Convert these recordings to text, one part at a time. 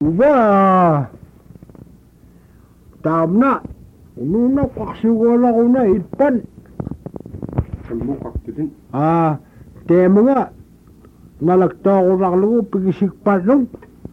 Uba tamna ununa kwaksigala kuna itpan Sembukak din. Temo nga nalagta ko raklo pigisikpan nung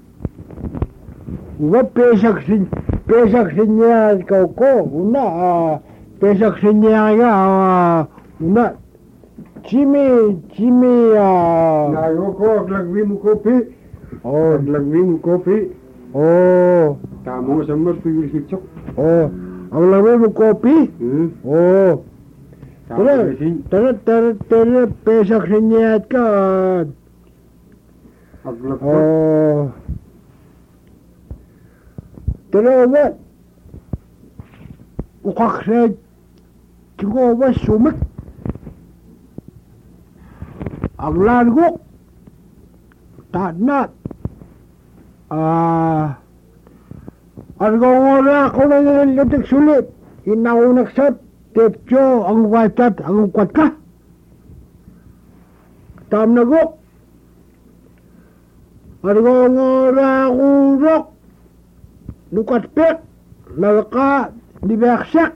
uba pesak sinya ikaw ko una pesak sinya nga una Jimmy Nayo ko aglagwi mo kopi. Aglagwi mo kopi. Tamo sa mga pigisik. Aglagwi mo kopi. Tara pesak sinya ka Aglagwi. Tara uba ukaksa Tigo uba sumik Aglan ko tanat argongora ko na lutik sulit inaunaksat tepcho ang watat ang kwat ka tam na ko argongora kurok lukat pek nalaka dibaksak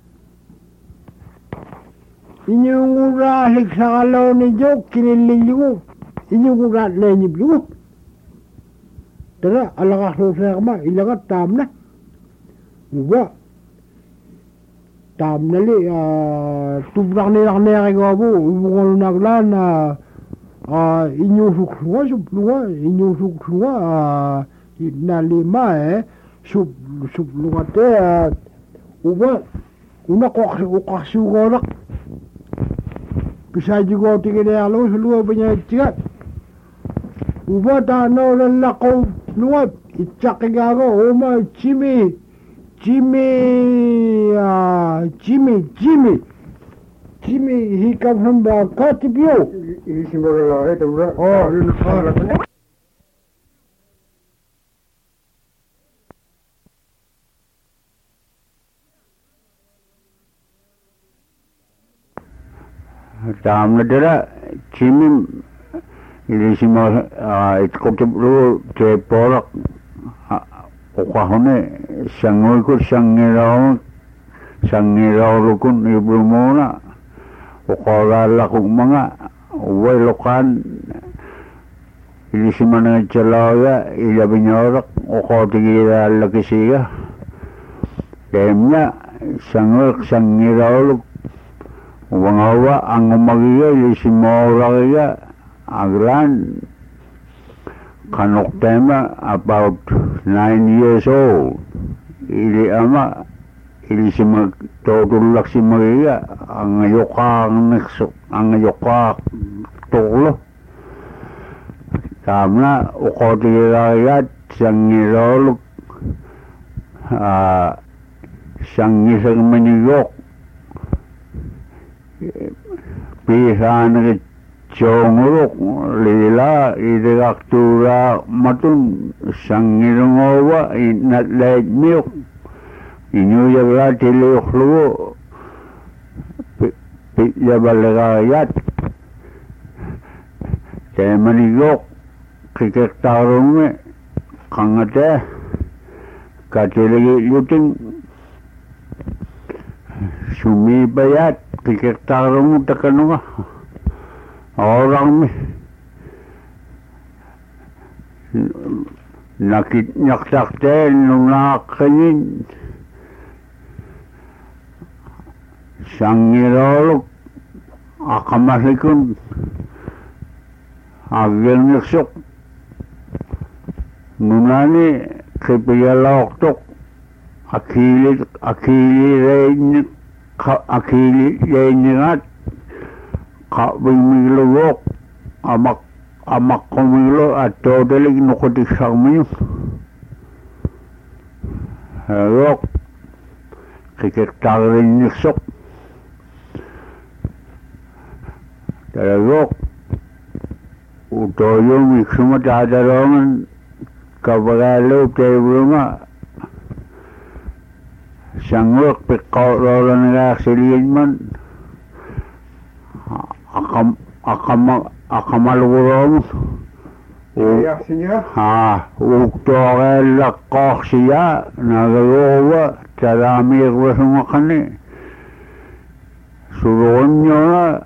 inyong urahik sa kalaw ni Jok, kinililigo. Inyong urat na inibyo. Tara, alakas mo sa kama, ilakat, tam na. Uba. Tam na li, tubrak nilak na yakigabo, ibukong naglan, inyong suklunga, na lima suklunga te, uba, una kokasugorak. Bisa juga tinggal yang lalu seluar banyak cikat. Ubat tanah lelakau luat icak kegago oma Jimmy he come from the Katipio. Ini simbol itu bro. Tamna dera Jimmy ilisimo itkotip lu te porak okahone sangoy ko sangiraw lukun ibrumona okala ko mga wailokan ilisimo na chalaga ilabinyorak okotigira lakisiga demnya sangiraw Wangawa ang umagiya isimawaragiya aglan kanok tema about 9 years old. Ili ama ili tutulak si magiya ang ayoka tuklo. Tamna ukotigirayat sangirolog sangisang maniyok pisan ke chonguruk lila idaktura matun sangirungowa inat lait miuk inyu yabla tiluk lu yabalagayat temanigok kikektarunge kangate katiligi luting sumi bayat kikektarungu takanunga orang nakit nyaktakte nunakanin sangirolog akamasikun agil niksok nunani kipiyaloktok akili rengat kabimilowok amak kumilo atau delik nukotik sangmiyo rok kikektarin niksok rok utoyo miksuma tadarongan kabagalo tebruma sangwak pekaulolan ngasiliin man akamalurong Jaksinya. Uktoorella qoorsiya nagaluwa talaamiirrusumakani suruunnyuna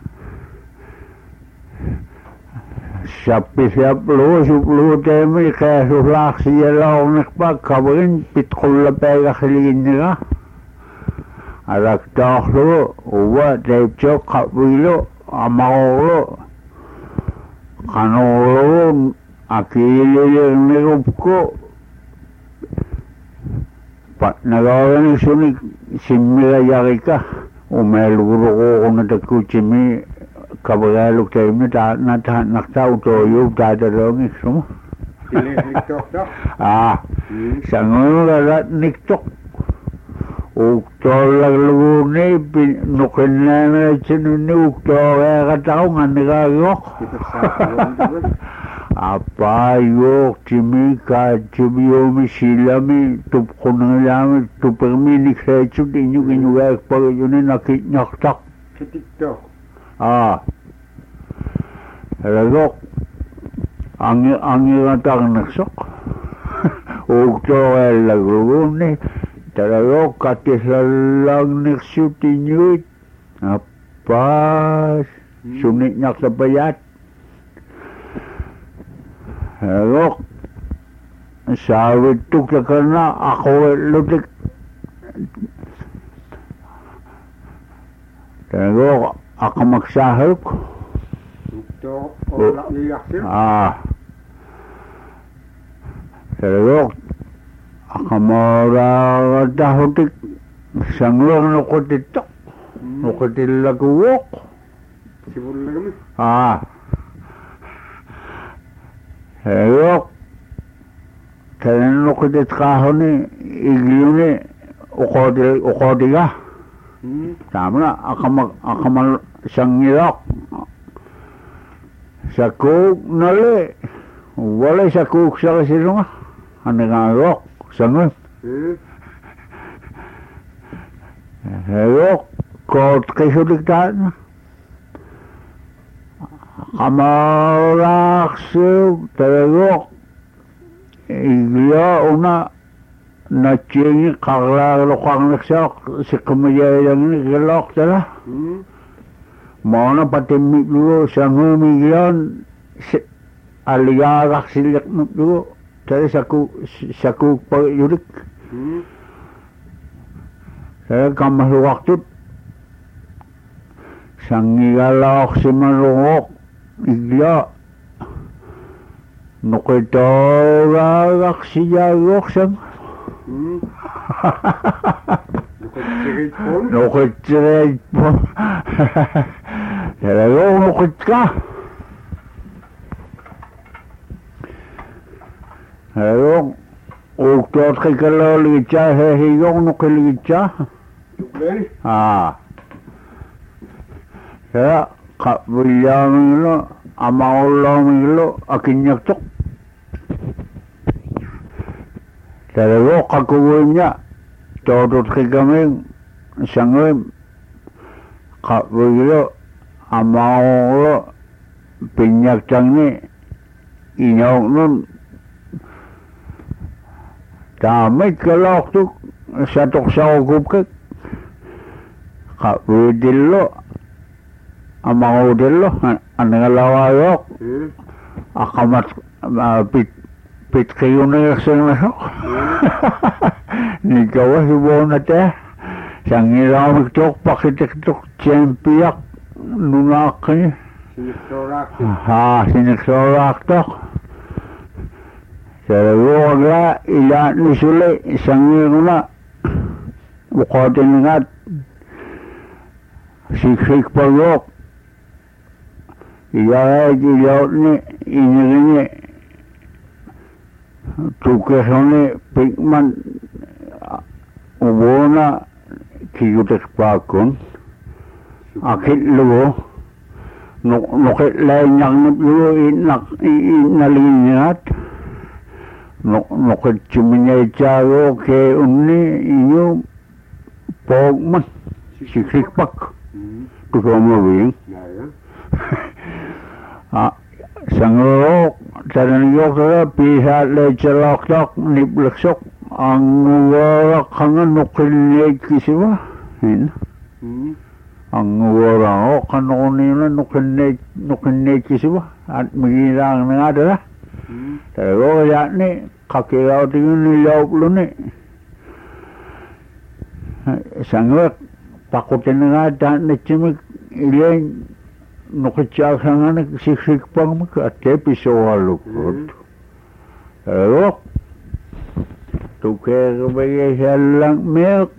sappisapluusupluuteemi qeasullaarsiyalaorniqpa kaverin pitqullapeegarliginniga alaktaarlugu uwa teiptioq qavvilu amaqorlu qanorlugu akiililirnigupku patnagaoraniksuni simmigayarika umeelguruquuqunatakkutimi kaveraaluktaimni taatnaqtautoyup taataloongiksuma Ilisniktoqta. sangunugaratniktoq uktoorlagluguuni nuqinnaanagaitsinunni uktooreeqataqungannigaagioq apayuq timi kaatsumiyomi silami tupqunngilami tupirmi nikseetsut iñugiñugaakpagayuni nakitñaqtaq Kitiktoq. Ragoq angirataqnersoq uktoorellagluguuni taragoq katisallagnersut iñuit appas sunitñaqtapayat Ragoq saavittuklakarna aquellutik taragoq aqamaksaaharuk Uktoq ollaqliaqsim. Taragoq aqamaaraagatahutik sanguaq nuqutittoq nuqutillakuwoq Sibullagami. Taragoq tanan nuqutitqaahuni igliyuni uqotiga tamna aqamal sangiloq sakuuk nali wala sakuuk saqasilunga anigaagoq sangun Ragoq kootqisutik taatna qamaaraaqsiuk taragoq igliya una natchiingi qarlaagluqarniqsaaq siqqimayailangniqiloq tala moona patimmiqlugu sangumiglian aligaaqarsilliqnuplugu tala sakuukpagayulik tala kammasluqartut sangigalaorsimalugoq iglia nuqitooraagarsiyaagooqsang nuqittireitpun taragoq nuqitka taragoq uktootqikaloorligitsa hehigoq nuqiligitsa tara qavvillaamiglu amaqulloomiglu akiññaktoq taragoq qakuguiña tootutqikamin sanguim qavviglu amaqoqlu piññaktangni iñooqnun taamitkaloqtuk satuqsaqukupkik qavviitillu amaqudillu anigalawaayoq aqamat pitqiyuniqsingnasoq nikawasibuunate sangilaamiktoq paqitiktoq tsempiaq nunaaqqiñi siniqsooraaqtoq taraguuqla ilaannisuli sangiiguna uqootinnigaat siksikpagoq ilaait ilautni inigini tukesuni pikman ubuna kiyutekpaakun akitlugu nuqitlainaqniplugu inaliñaat nuqitsumiñaitsaago ke unni iñu poogman siksikpak tusomaviin sanguruq tanan yokra pisa le chalok niblesok ang wala kangan nukinne kisiwa hin ang wala o kanonina nukinne kisiwa at migirang nga dala pero yakni kakiraw tingin nilaw ni sangwat takutin nga dan chimik ilen nukitsakangan siksik-pang magkatepisohalukot. Pero, tukay lang milk.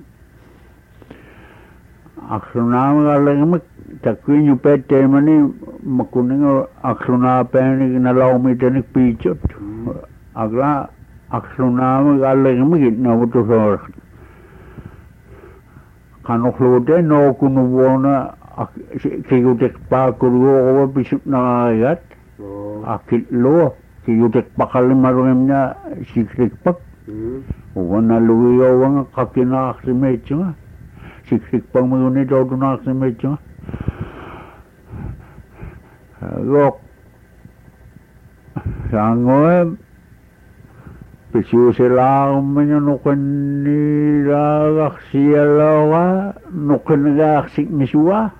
Aksunama kalang takwin yung pete mani makuning aksunama penig nalawmitan pichot. Agla aksunama kalang na mutusor. Kanuklote no kunubona kiyutek pa kuruo ko bisip na ayat akit lo kiyutek pa kalimarungem na sikrik pak uwan na luwiyo wang kakina aksimetyo nga sikrik pang mayunit o na aksimetyo nga lok sangoem Pisu sila menyonukan nila aksialawa nukan aksik misua.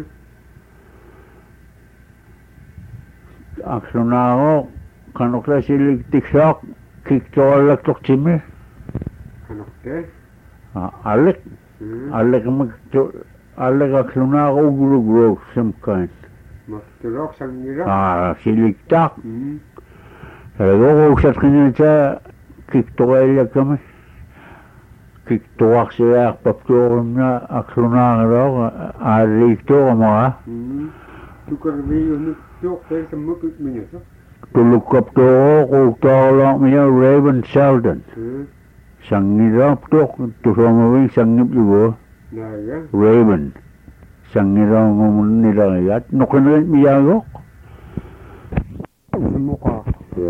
Aksunao kanokla silik tiksak kiktolak tokcime. Kanokte? Alek alek aksunao ugurugurug some kind. Magturok sangira? Silik tak. Kalau usat kena ca kiktoel kami kiktoak saya paptornya aksuna ro arikto ma tukar video ni tok per semuk minyak tulukap to ko tolong minya Raven Sheldon sangirap tok tu somawing sangip juga Raven sangirap ngomun nila yat nukan miyagok muka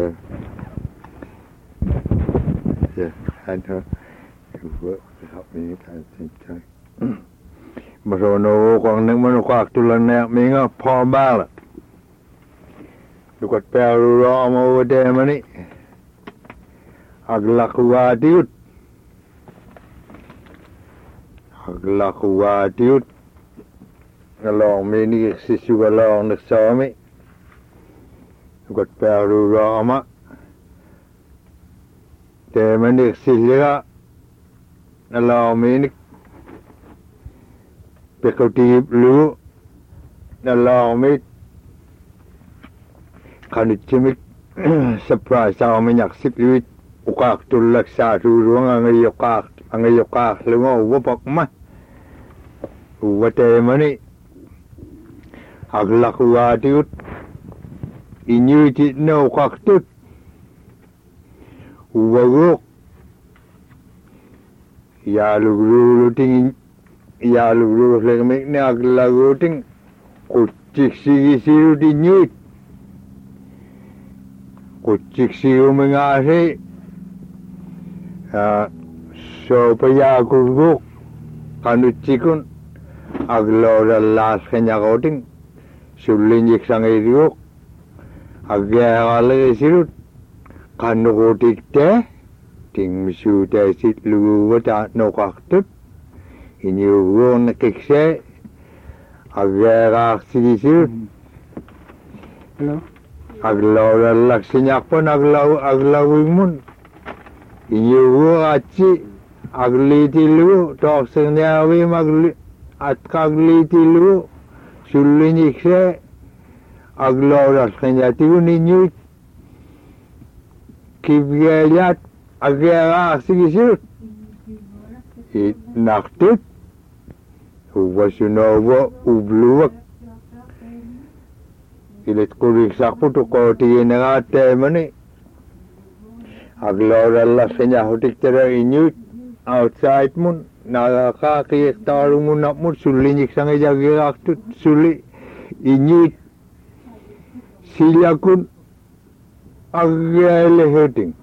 anh thôi vợ học mình cái chơi mà rồi nó còn những món quạt tu lần này mình á phò ba là được quạt bèo rồi mà ở đây mà nè agla kuatiut ngalong mình đi xí xíu ngalong được sao mấy quạt bèo rồi mà te manik sihira nalaw minik pekotip lu nalaw mit kanit chimik surprise sa minyak siplit ukak tulak sa turuang ang ayokak lungo wapak ma uwate mani aglakuatiut inyuitit no kaktut Uwagok ya lugruting ya lugrus lemek ni aglaguting kucik siru dinyut kucik siru mengasi so paya kurguk kanucikun aglaura las kenyakoting sulinjik sangiruk agale sirut kanukotik te ting misu te sit lugu wata nokaktut inyugo nakikse agera sigisir aglaw lak sinyak pun aglawing mun inyugo aci agliti lu tok senyawi magli at kagliti lu sulinyikse aglaw lak senyati uninyut kibgeliat agera sigisir it naktut uwasunowo ubluwak ilit kurik sakpu tu koti nga temani aglora senya hotik tera inyut outside mun naka kiyek taru mun napmut sulinyik sange jagirak tut suli inyut silyakun agele hurting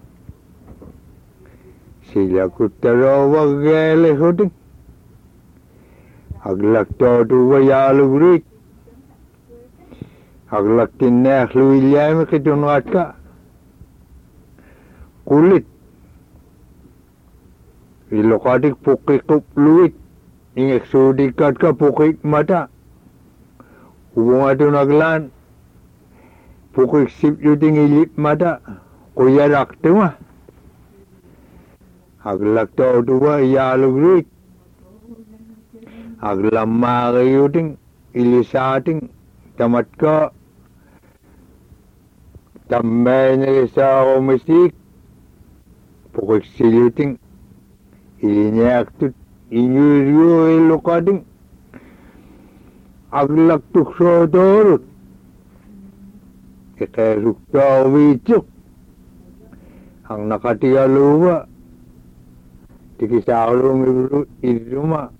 silyakut tero agele hurting aglak to wayalugrik aglak tinnek luilyam kitun watka kulit. Ilokadik pukikup luit. Ingek sudikat ka pukik mata. Hubung atu naglan. Pukik sip yuting ilip mata. Kuyarak tu mah. Aglak tau tua iya lugruit. Aglamma yuting ilisating tamat ka. Tambay na sa komisik. Pukik siluting. Ilinyak tut. Inyuryo ilokading. Aglak tuk sodorot. Ikesuk tau wicuk. Ang nakatiyaluwa. Tikisaulo mi iruma.